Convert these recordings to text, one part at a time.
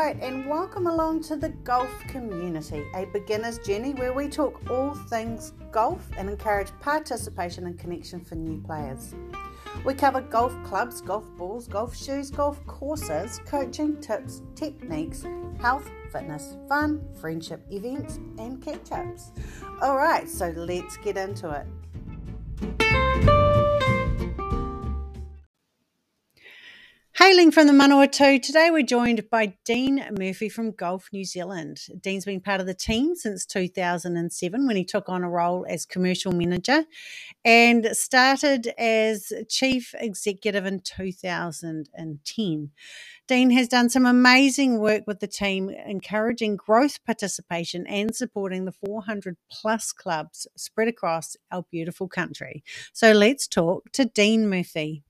right, and welcome along to the Golf Community, a beginner's journey where we talk all things golf and encourage participation and connection for new players. We cover golf clubs, golf balls, golf shoes, golf courses, coaching tips, techniques, health, fitness, fun, friendship, events, and catch-ups. All right, so let's get into it. Hailing from the Manawatu, today we're joined by Dean Murphy from Golf New Zealand. Dean's been part of the team since 2007 when he took on a role as commercial manager and started as chief executive in 2010. Dean has done some amazing work with the team, encouraging growth participation and supporting the 400 plus clubs spread across our beautiful country. So let's talk to Dean Murphy.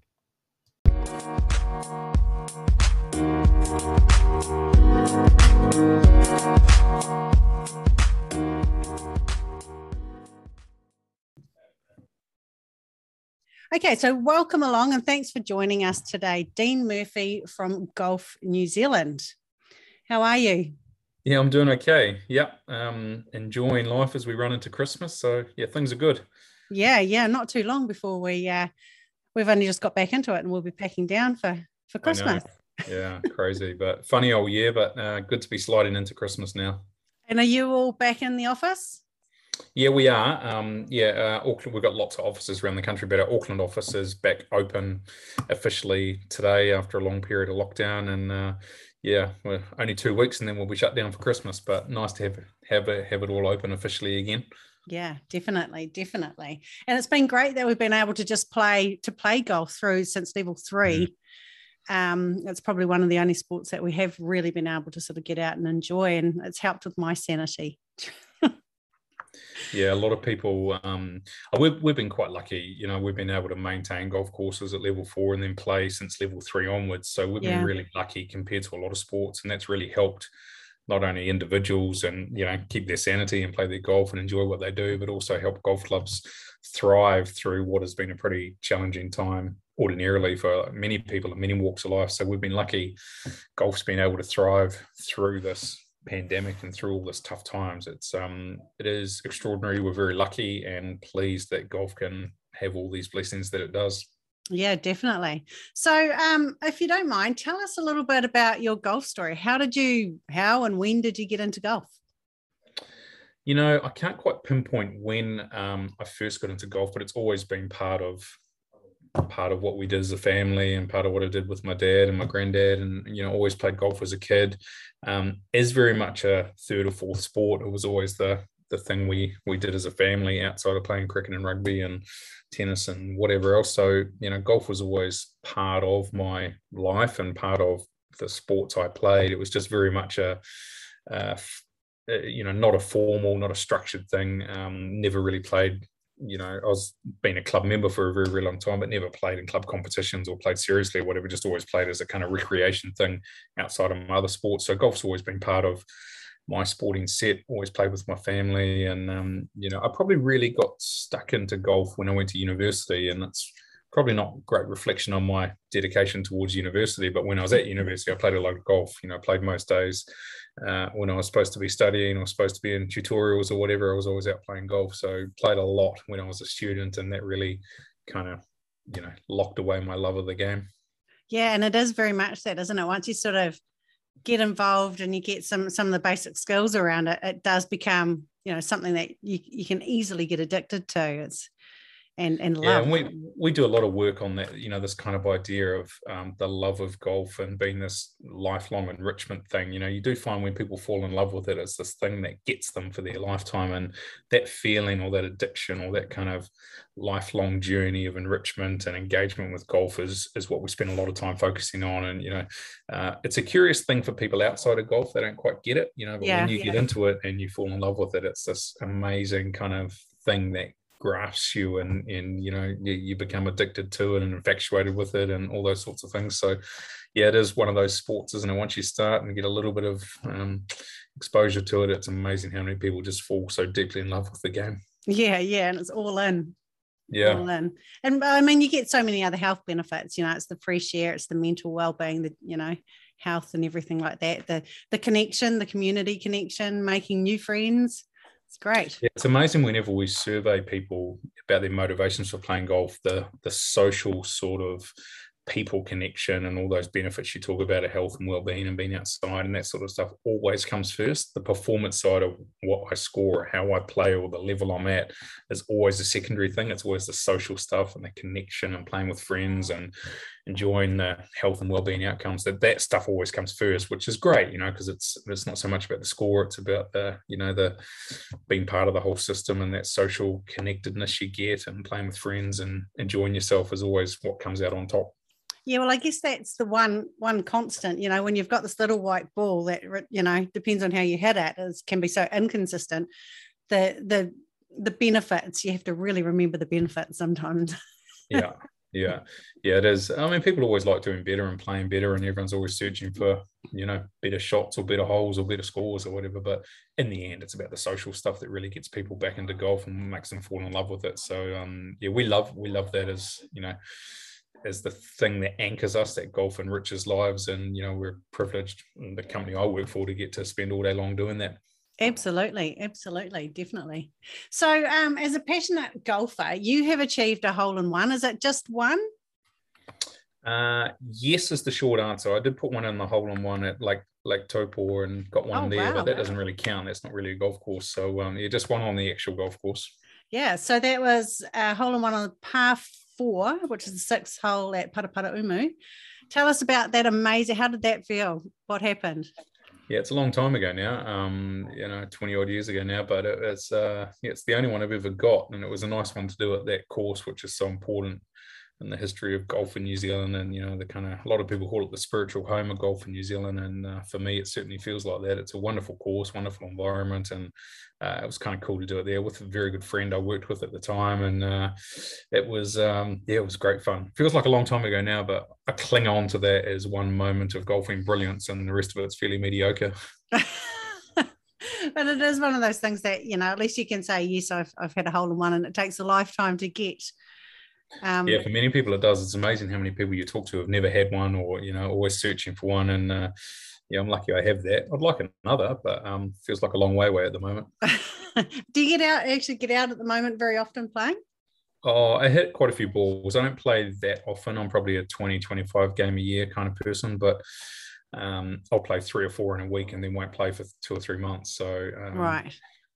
Okay, so welcome along and thanks for joining us today. Dean Murphy from Golf New Zealand. How are you? Yeah, I'm doing okay. Yep. Enjoying life as we run into Christmas. So yeah, things are good. Yeah, not too long before we've only just got back into it and we'll be packing down for Christmas. Yeah, crazy, but funny old year, but good to be sliding into Christmas now. And are you all back in the office? Yeah, we are. Auckland, we've got lots of offices around the country, but our Auckland office is back open officially today after a long period of lockdown. And we're only 2 weeks and then we'll be shut down for Christmas, but nice to have it all open officially again. Yeah, definitely. And it's been great that we've been able to just play golf through since level 3. It's probably one of the only sports that we have really been able to sort of get out and enjoy, and it's helped with my sanity. Yeah, a lot of people, we've been quite lucky, we've been able to maintain golf courses at level 4 and then play since level 3 onwards. So we've been really lucky compared to a lot of sports, and that's really helped not only individuals and, keep their sanity and play their golf and enjoy what they do, but also help golf clubs thrive through what has been a pretty challenging time ordinarily for many people in many walks of life. So we've been lucky golf's been able to thrive through this pandemic and through all this tough times. It is extraordinary. We're very lucky and pleased that golf can have all these blessings that it does. Yeah, definitely. So if you don't mind, tell us a little bit about your golf story. How and when did you get into golf? I can't quite pinpoint when I first got into golf, but it's always been part of what we did as a family and part of what I did with my dad and my granddad, and always played golf as a kid. As very much a third or fourth sport, it was always the thing we did as a family outside of playing cricket and rugby and tennis and whatever else. So golf was always part of my life and part of the sports I played. It was just very much not a formal, not a structured thing. Never really played. I was been a club member for a very, very long time, but never played in club competitions or played seriously or whatever, just always played as a kind of recreation thing outside of my other sports. So golf's always been part of my sporting set, always played with my family. And, I probably really got stuck into golf when I went to university, and it's probably not a great reflection on my dedication towards university, but when I was at university, I played a lot of golf. I played most days when I was supposed to be studying or supposed to be in tutorials or whatever. I was always out playing golf. So played a lot when I was a student, and that really kind of, locked away my love of the game. Yeah, and it is very much that, isn't it? Once you sort of get involved and you get some of the basic skills around it, it does become, something that you can easily get addicted to. And love. Yeah, and we do a lot of work on that, this kind of idea of the love of golf and being this lifelong enrichment thing. You do find when people fall in love with it, it's this thing that gets them for their lifetime, and that feeling or that addiction or that kind of lifelong journey of enrichment and engagement with golf is what we spend a lot of time focusing on. And, it's a curious thing for people outside of golf. They don't quite get it, but when you get into it and you fall in love with it, it's this amazing kind of thing that grasps you, and you become addicted to it and infatuated with it and all those sorts of things. So yeah, it is one of those sports, isn't it? Once you start and get a little bit of exposure to it, it's amazing how many people just fall so deeply in love with the game. Yeah, and it's all in. Yeah. All in. And I mean, you get so many other health benefits. It's the fresh air, it's the mental well-being, that health and everything like that. The connection, the community connection, making new friends. It's great. Yeah, it's amazing whenever we survey people about their motivations for playing golf, the social sort of people connection and all those benefits you talk about of health and well-being and being outside and that sort of stuff always comes first. The performance side of what I score, how I play, or the level I'm at is always a secondary thing. It's always the social stuff and the connection and playing with friends and enjoying the health and well-being outcomes. That stuff always comes first, which is great, because it's not so much about the score. It's about the being part of the whole system, and that social connectedness you get and playing with friends and enjoying yourself is always what comes out on top. Yeah, well, I guess that's the one constant, when you've got this little white ball that, depends on how you hit it, can be so inconsistent. The benefits, you have to really remember the benefits sometimes. Yeah, it is. I mean, people always like doing better and playing better, and everyone's always searching for, better shots or better holes or better scores or whatever. But in the end, it's about the social stuff that really gets people back into golf and makes them fall in love with it. So, we love that as the thing that anchors us, that golf enriches lives. And, we're privileged in the company I work for to get to spend all day long doing that. Absolutely, definitely. So as a passionate golfer, you have achieved a hole-in-one. Is it just one? Yes is the short answer. I did put one in the hole-in-one at Lake Taupo and got one there, but that doesn't really count. That's not really a golf course. So just one on the actual golf course. Yeah, so that was a hole-in-one on the par 4, which is the 6th hole at Paraparaumu. Tell us about that. Amazing. How did that feel? What happened? Yeah, it's a long time ago now, 20 odd years ago now, but it's the only one I've ever got. And it was a nice one to do at that course, which is so important in the history of golf in New Zealand. And, a lot of people call it the spiritual home of golf in New Zealand. And for me, it certainly feels like that. It's a wonderful course, wonderful environment. And it was kind of cool to do it there with a very good friend I worked with at the time. And it was great fun. Feels like a long time ago now, but I cling on to that as one moment of golfing brilliance, and the rest of it's fairly mediocre. But it is one of those things that, at least you can say, yes, I've had a hole-in-one, and it takes a lifetime to get. Yeah, for many people it does. It's amazing how many people you talk to have never had one, or always searching for one. And I'm lucky I have that. I'd like another, but feels like a long way away at the moment. Do you get out at the moment very often playing? Oh, I hit quite a few balls. I don't play that often. I'm probably a 20-25 game a year kind of person, but I'll play 3 or 4 in a week and then won't play for 2 or 3 months. So right.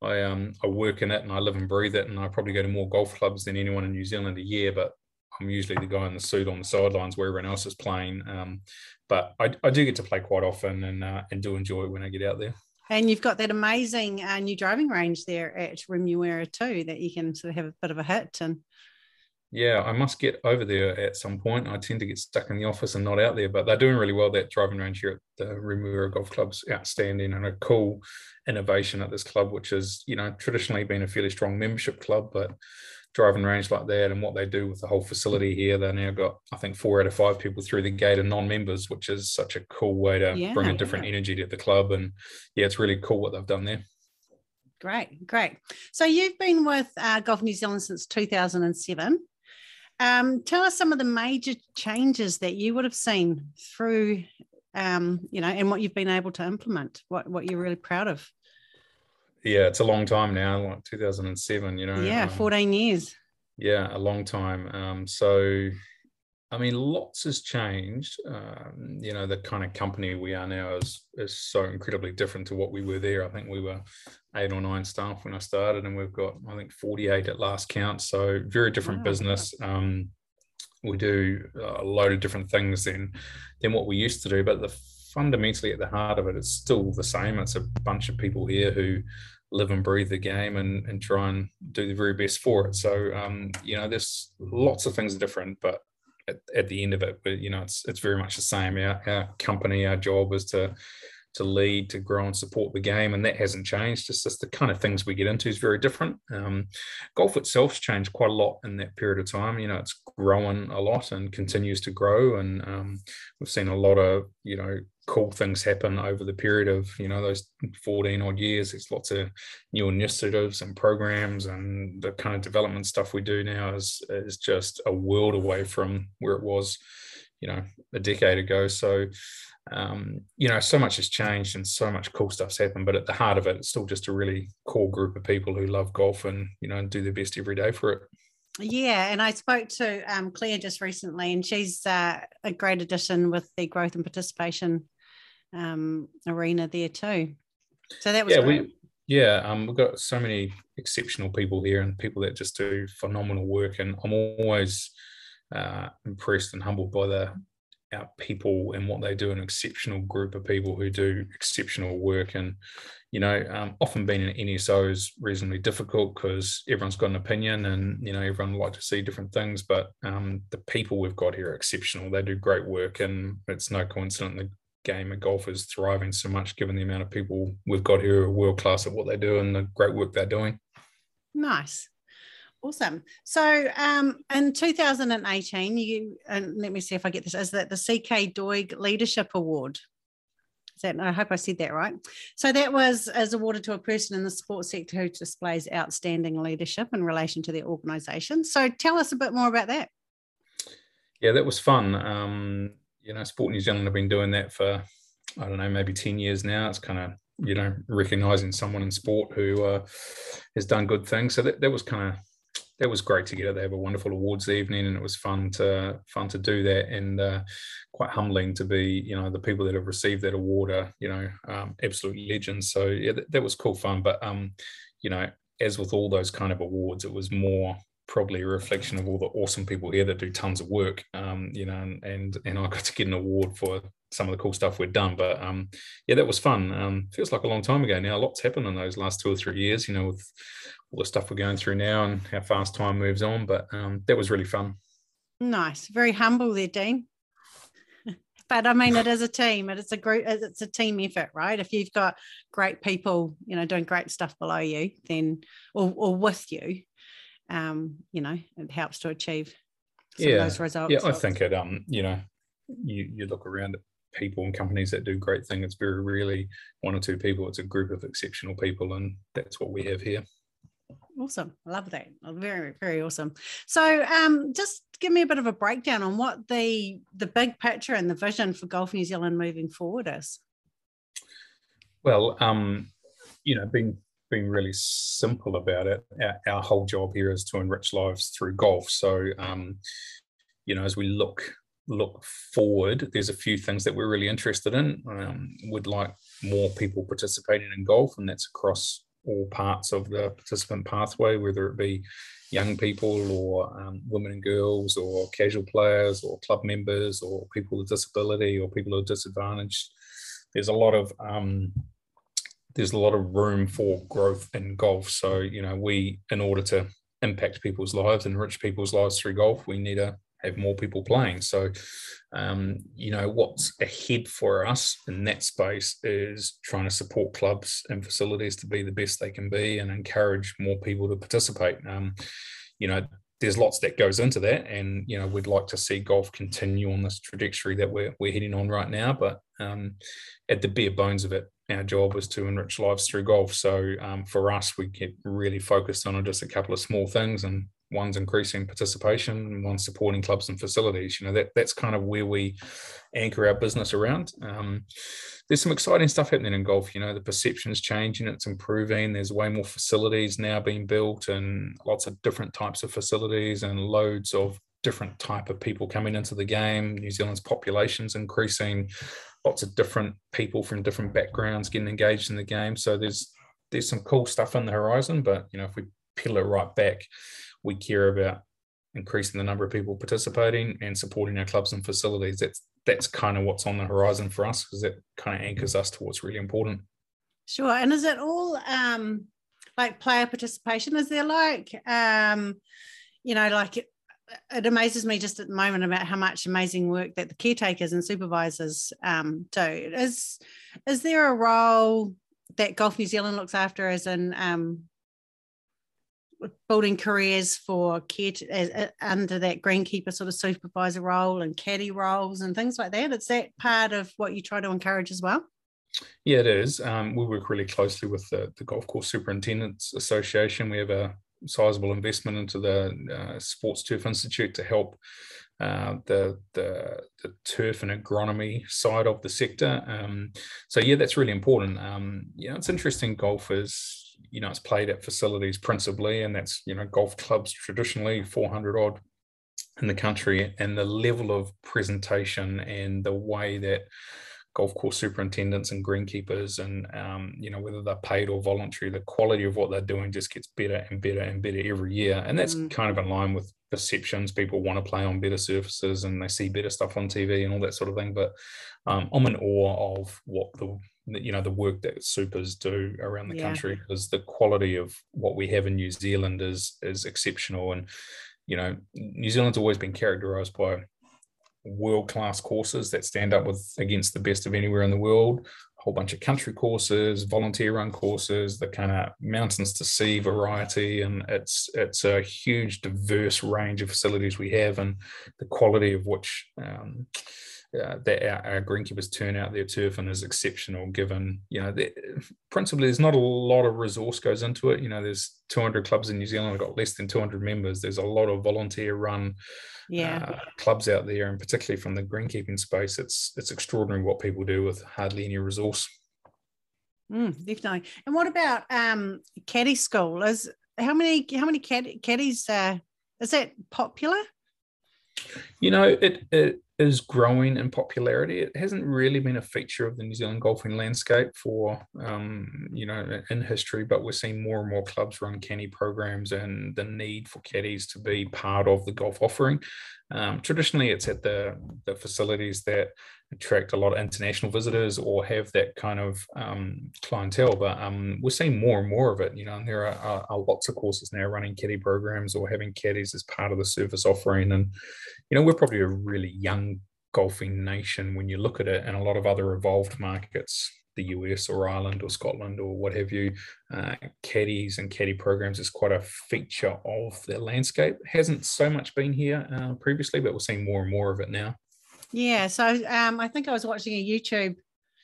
I work in it and I live and breathe it, and I probably go to more golf clubs than anyone in New Zealand a year, but I'm usually the guy in the suit on the sidelines where everyone else is playing. But I do get to play quite often and do enjoy it when I get out there. And you've got that amazing new driving range there at Remuera too, that you can sort of have a bit of a hit. And yeah, I must get over there at some point. I tend to get stuck in the office and not out there, but they're doing really well. That driving range here at the Remuera Golf Club's outstanding, and a cool innovation at this club, which has, traditionally been a fairly strong membership club, but driving range like that and what they do with the whole facility here, they now got, I think, 4 out of 5 people through the gate are non-members, which is such a cool way to bring a different energy to the club. And yeah, it's really cool what they've done there. Great. So you've been with Golf New Zealand since 2007. Tell us some of the major changes that you would have seen through, and what you've been able to implement, what you're really proud of. Yeah, it's a long time now, like 2007, Yeah, 14 years. Yeah, a long time. So, I mean, lots has changed. The kind of company we are now is so incredibly different to what we were there. I think we were 8 or 9 staff when I started, and we've got, I think, 48 at last count. So very different business. We do a load of different things than what we used to do, but fundamentally at the heart of it, it's still the same. It's a bunch of people here who live and breathe the game and try and do the very best for it. So, there's lots of things different, but at the end of it, it's very much the same. Our company, our job is to lead, to grow and support the game, and that hasn't changed. It's just the kind of things we get into is very different. Golf itself's changed quite a lot in that period of time. It's grown a lot and continues to grow, and we've seen a lot of cool things happen over the period of those 14 odd years. There's lots of new initiatives and programs, and the kind of development stuff we do now is just a world away from where it was a decade ago. So, so much has changed and so much cool stuff's happened, but at the heart of it, it's still just a really core group of people who love golf and, and do their best every day for it. Yeah, and I spoke to Claire just recently, and she's a great addition with the growth and participation arena there too. So that was great. We've got so many exceptional people here and people that just do phenomenal work, and I'm always impressed and humbled by our people and what they do. An exceptional group of people who do exceptional work, and often being an NSO is reasonably difficult because everyone's got an opinion and everyone like to see different things, but the people we've got here are exceptional. They do great work, and it's no coincidence the game of golf is thriving so much given the amount of people we've got here who are world class at what they do and the great work they're doing. Nice. Awesome. So in 2018, you, and let me see if I get this, is that the CK Doig Leadership Award? I hope I said that right. So that was awarded to a person in the sports sector who displays outstanding leadership in relation to their organisation. So tell us a bit more about that. Yeah, that was fun. Sport New Zealand have been doing that for, I don't know, maybe 10 years now. It's kind of, recognising someone in sport who has done good things. So that was great to get it. They have a wonderful awards evening, and it was fun to do that, and quite humbling to be, the people that have received that award are, absolute legends. So yeah, that was cool fun. But as with all those kind of awards, it was more probably a reflection of all the awesome people here that do tons of work, and I got to get an award for some of the cool stuff we've done. But that was fun. Feels like a long time ago now. Lots happened in those last 2 or 3 years, with all the stuff we're going through now and how fast time moves on. But that was really fun. Nice. Very humble there, Dean. But I mean, it is a team, and it's a group, it's a team effort, right? If you've got great people, doing great stuff below you, then, or with you, it helps to achieve some of those results. Yeah, I think it, you look around at people and companies that do great things, it's very rarely one or two people, it's a group of exceptional people, and that's what we have here. Awesome. I love that. Very, very awesome. So just give me a bit of a breakdown on what the big picture and the vision for Golf New Zealand moving forward is. Well, being really simple about it, our whole job here is to enrich lives through golf. So, as we look forward, there's a few things that we're really interested in. We'd like more people participating in golf, and that's across all parts of the participant pathway, whether it be young people or women and girls or casual players or club members or people with disability or people who are disadvantaged. There's a lot of room for growth in golf. So, we, in order to impact people's lives, enrich people's lives through golf, we need to have more people playing. So, what's ahead for us in that space is trying to support clubs and facilities to be the best they can be and encourage more people to participate. There's lots that goes into that, and we'd like to see golf continue on this trajectory that we're heading on right now. But at the bare bones of it, our job is to enrich lives through golf. So for us, we get really focused on just a couple of small things, and one's increasing participation and one's supporting clubs and facilities. That's kind of where we anchor our business around. There's some exciting stuff happening in golf. The perception's changing, it's improving. There's way more facilities now being built, and lots of different types of facilities, and loads of different type of people coming into the game. New Zealand's population's increasing, lots of different people from different backgrounds getting engaged in the game. So there's some cool stuff on the horizon, but if we peel it right back, we care about increasing the number of people participating and supporting our clubs and facilities. That's kind of what's on the horizon for us, because it kind of anchors us to what's really important. Sure. And is it all like player participation? Is there it amazes me just at the moment about how much amazing work that the caretakers and supervisors do. Is there a role that Golf New Zealand looks after as in building careers for under that greenkeeper sort of supervisor role and caddy roles and things like that? Is that part of what you try to encourage as well? Yeah, it is. We work really closely with the Golf Course Superintendents Association. We have a sizable investment into the Sports Turf Institute to help the turf and agronomy side of the sector. So yeah, that's really important. It's interesting. Golf is, it's played at facilities principally, and that's, golf clubs traditionally 400 odd in the country, and the level of presentation and the way that golf course superintendents and greenkeepers and whether they're paid or voluntary, the quality of what they're doing just gets better and better and better every year. And that's kind of in line with perceptions. People want to play on better surfaces and they see better stuff on TV and all that sort of thing. But I'm in awe of what the work that supers do around the country, because the quality of what we have in New Zealand is exceptional. And New Zealand's always been characterized by world-class courses that stand up against the best of anywhere in the world. A whole bunch of country courses, volunteer-run courses, the kind of mountains to sea variety, and it's a huge, diverse range of facilities we have, and the quality of which that our greenkeepers turn out their turf and is exceptional. Given principally there's not a lot of resource goes into it. There's 200 clubs in New Zealand. I've got less than 200 members. There's a lot of volunteer-run clubs out there, and particularly from the greenkeeping space, it's extraordinary what people do with hardly any resource. Definitely. And what about caddy school? How many caddies? Is that popular? It is growing in popularity. It hasn't really been a feature of the New Zealand golfing landscape for, in history, but we're seeing more and more clubs run caddy programs, and the need for caddies to be part of the golf offering. Traditionally, it's at the facilities that attract a lot of international visitors or have that kind of clientele, but we're seeing more and more of it, and there are lots of courses now running caddy programs or having caddies as part of the service offering. And we're probably a really young golfing nation when you look at it, and a lot of other evolved markets, the US or Ireland or Scotland or what have you, caddies and caddy programs is quite a feature of the landscape. It hasn't so much been here previously, but we're seeing more and more of it now. Yeah, so I think I was watching a YouTube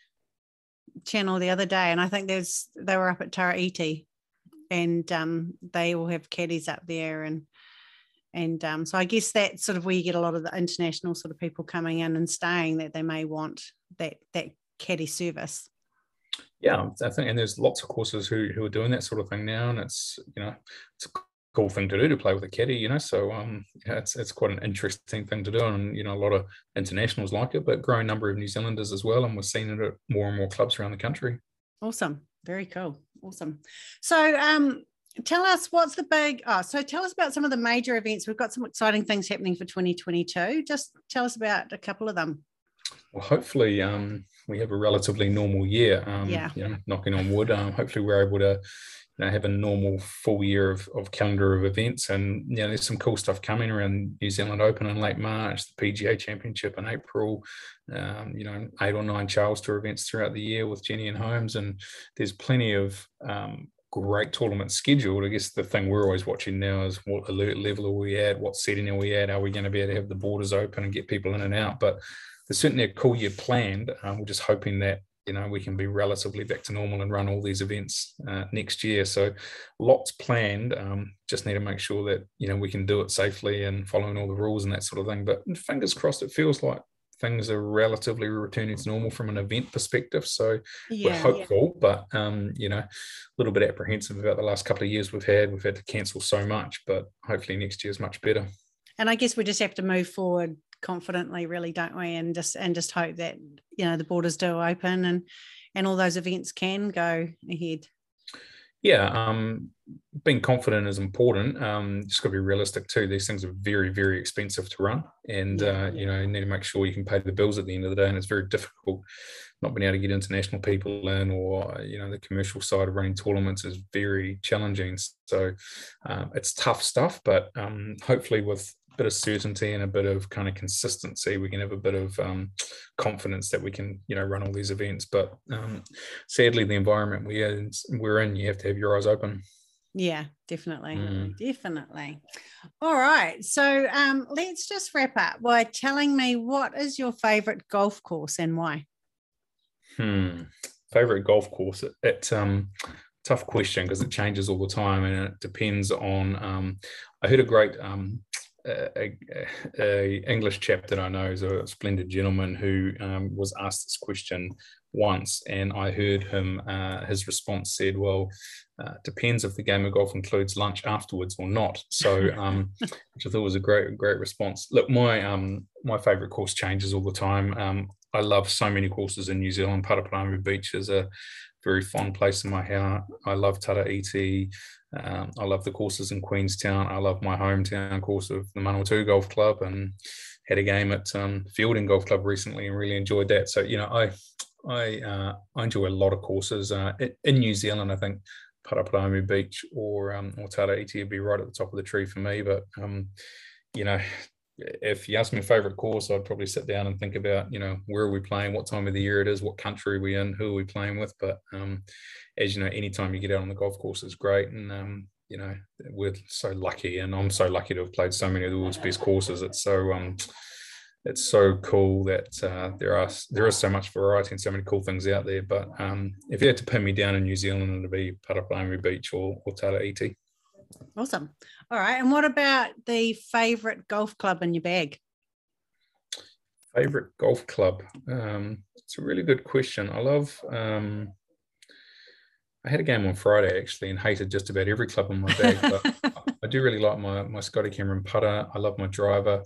channel the other day, and I think they were up at Tara Iti, and they all have caddies up there, and so I guess that's sort of where you get a lot of the international sort of people coming in and staying, that they may want that caddy service. Yeah, I think, and there's lots of courses who are doing that sort of thing now, and it's it's a cool thing to do, to play with a caddy, so it's quite an interesting thing to do, and a lot of internationals like it, but growing number of New Zealanders as well, and we're seeing it at more and more clubs around the country. Awesome, very cool, awesome. So tell us tell us about some of the major events. We've got some exciting things happening for 2022. Just tell us about a couple of them. Well, hopefully we have a relatively normal year, knocking on wood. Hopefully we're able to have a normal full year of calendar of events, and there's some cool stuff coming around. New Zealand Open in late March, the PGA Championship in April, 8 or 9 Charles Tour events throughout the year with Jenny and Holmes, and there's plenty of great tournaments scheduled. I guess the thing we're always watching now is what alert level are we at, what setting are we at, are we going to be able to have the borders open and get people in and out? But there's certainly a cool year planned. We're just hoping that we can be relatively back to normal and run all these events next year. So lots planned. Just need to make sure that we can do it safely and following all the rules and that sort of thing. But fingers crossed, it feels like things are relatively returning to normal from an event perspective. So we're hopeful, but a little bit apprehensive about the last couple of years we've had to cancel so much. But hopefully next year is much better. And I guess we just have to move forward confidently, really, don't we? And just hope that the borders do open and all those events can go ahead. Being confident is important. Just got to be realistic too. These things are very, very expensive to run, and you need to make sure you can pay the bills at the end of the day. And it's very difficult not being able to get international people in, or the commercial side of running tournaments is very challenging. So it's tough stuff, but hopefully with bit of certainty and a bit of kind of consistency, we can have a bit of confidence that we can run all these events. But sadly, the environment we're in, you have to have your eyes open. Definitely. All right, so let's just wrap up by telling me, what is your favorite golf course and why? Favorite golf course, it's tough question because it changes all the time, and it depends on I heard a great a English chap that I know is a splendid gentleman who was asked this question once, and I heard him, his response said, well, depends if the game of golf includes lunch afterwards or not. So, which I thought was a great response. Look, my favourite course changes all the time. I love so many courses in New Zealand. Paraparaumu Beach is a very fond place in my heart. I love Tara Iti. I love the courses in Queenstown. I love my hometown course of the Manawatu Golf Club, and had a game at Fielding Golf Club recently and really enjoyed that. So, I enjoy a lot of courses. In New Zealand, I think Paraparaumu Beach or Tara Iti would be right at the top of the tree for me. But, if you ask me a favourite course, I'd probably sit down and think about, where are we playing, what time of the year it is, what country are we in, who are we playing with. But as you know, anytime you get out on the golf course is great. And, we're so lucky, and I'm so lucky to have played so many of the world's best courses. It's so cool that there is so much variety and so many cool things out there. But if you had to pin me down in New Zealand, it'd be Paraparaumu Beach or Tara Iti. Awesome. All right. And what about the favourite golf club in your bag? Favourite golf club? It's a really good question. I love... I had a game on Friday, actually, and hated just about every club in my bag. But I do really like my Scotty Cameron putter. I love my driver.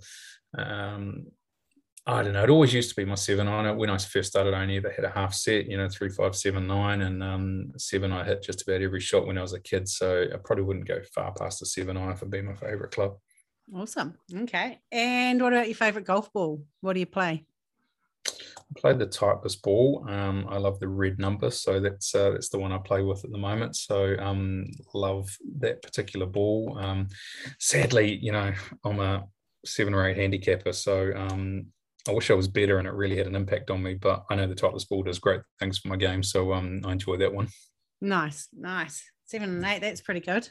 I don't know. It always used to be my 7-iron. When I first started, I only ever had a half set, 3, 5, 7, 9, and 7 I hit just about every shot when I was a kid. So I probably wouldn't go far past the 7-iron for being my favourite club. Awesome. Okay. And what about your favourite golf ball? What do you play? I played the Titleist ball. I love the red number, so that's the one I play with at the moment. So love that particular ball. Sadly, I'm a 7 or 8 handicapper, so I wish I was better and it really had an impact on me. But I know the Titleist ball does great things for my game, so I enjoy that one. Nice. 7 and 8, that's pretty good.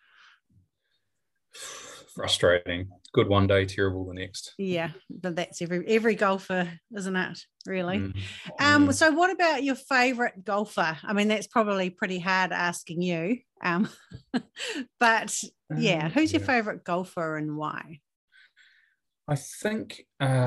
Frustrating. Good one day, terrible the next. Yeah, but that's every golfer, isn't it? Really. So what about your favourite golfer? I mean, that's probably pretty hard asking you. But yeah, who's your favourite golfer and why? I think,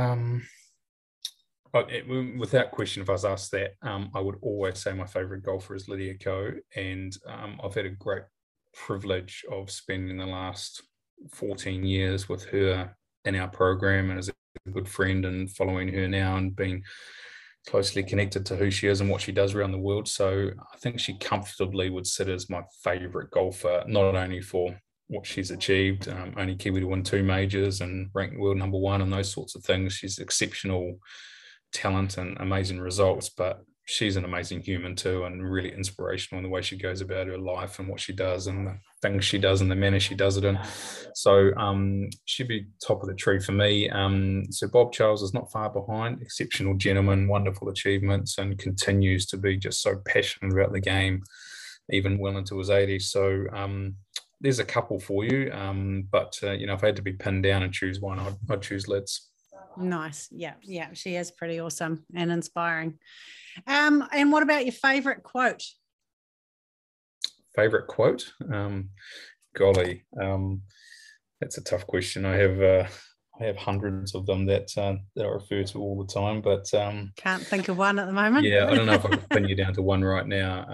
without question, if I was asked that, I would always say my favourite golfer is Lydia Ko, and I've had a great privilege of spending the last 14 years with her in our program, and as a good friend, and following her now and being closely connected to who she is and what she does around the world. So I think she comfortably would sit as my favourite golfer, not only for what she's achieved, only Kiwi to win 2 majors and ranked world number 1 and those sorts of things. She's exceptional talent and amazing results, but she's an amazing human too, and really inspirational in the way she goes about her life and what she does and the things she does and the manner she does it in. So she'd be top of the tree for me. So Bob Charles is not far behind. Exceptional gentleman, wonderful achievements, and continues to be just so passionate about the game, even well into his 80s. So there's a couple for you, but if I had to be pinned down and choose one, I'd choose Lids. Nice. Yeah, she is pretty awesome and inspiring. And what about your favourite quote? Favourite quote? Golly, that's a tough question. I have hundreds of them that I refer to all the time, but can't think of one at the moment. Yeah, I don't know if I can pin you down to one right now.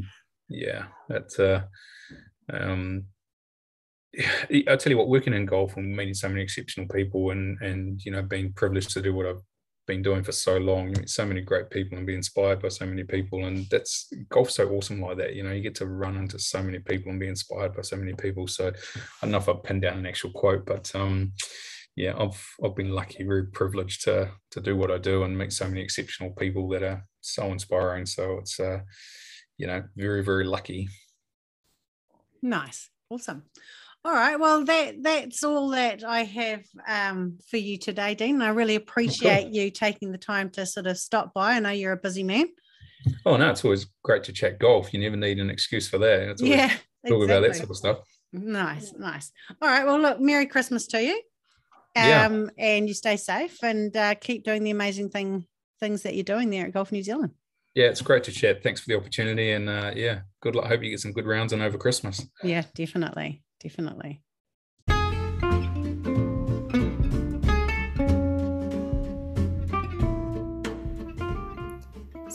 I tell you what, working in golf and meeting so many exceptional people and being privileged to do what I've been doing for so long, you meet so many great people and be inspired by so many people, and that's golf's so awesome like that. You get to run into so many people and be inspired by so many people. So I don't know if I've pinned down an actual quote, but I've been lucky, very privileged to do what I do and meet so many exceptional people that are so inspiring. So it's very, very lucky. Nice. Awesome. All right. Well, that's all that I have for you today, Dean. I really appreciate you taking the time to sort of stop by. I know you're a busy man. Oh, no, it's always great to chat golf. You never need an excuse for that. It's always talk about that sort of stuff. Nice. All right. Well, look, Merry Christmas to you. And you stay safe and keep doing the amazing things that you're doing there at Golf New Zealand. Yeah, it's great to chat. Thanks for the opportunity. And good luck. Hope you get some good rounds in over Christmas. Yeah, definitely.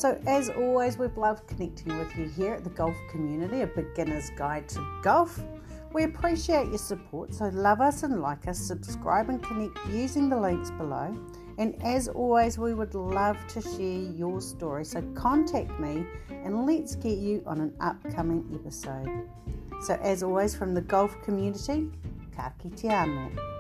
So as always, we've loved connecting with you here at the Golf Community, a beginner's guide to golf. We appreciate your support, so love us and like us, subscribe and connect using the links below. And as always, we would love to share your story, so contact me and let's get you on an upcoming episode. So as always, from the Golf Community, ka kite anō.